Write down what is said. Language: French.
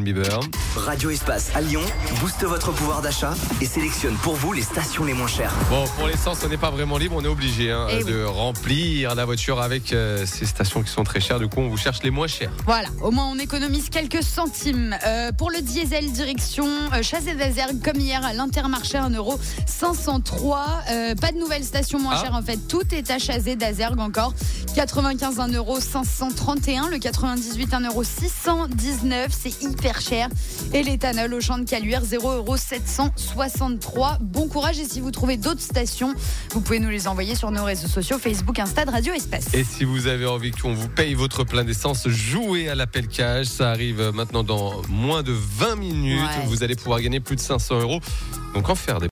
Bieber. Radio Espace à Lyon booste votre pouvoir d'achat et sélectionne pour vous les stations les moins chères. Bon, pour l'essence, on n'est pas vraiment libre, on est obligé de remplir la voiture avec ces stations qui sont très chères. Du coup, on vous cherche les moins chères. Voilà, au moins on économise quelques centimes. Pour le diesel, direction Chazé d'Azergues, comme hier à l'Intermarché, 1,503 €. Pas de nouvelles stations moins chères en fait. Tout est à Chazé d'Azergues encore. 95, 1,531 €. Le 98, 1,619 €. C'est hyper cher. Et l'éthanol au champ de Caluire, 0,763 €. Bon courage. Et si vous trouvez d'autres stations, vous pouvez nous les envoyer sur nos réseaux sociaux, Facebook, Insta de Radio Espace. Et si vous avez envie qu'on vous paye votre plein d'essence, jouez à l'appel cash. Ça arrive maintenant dans moins de 20 minutes. Ouais. Vous allez pouvoir gagner plus de 500 €. Donc en faire des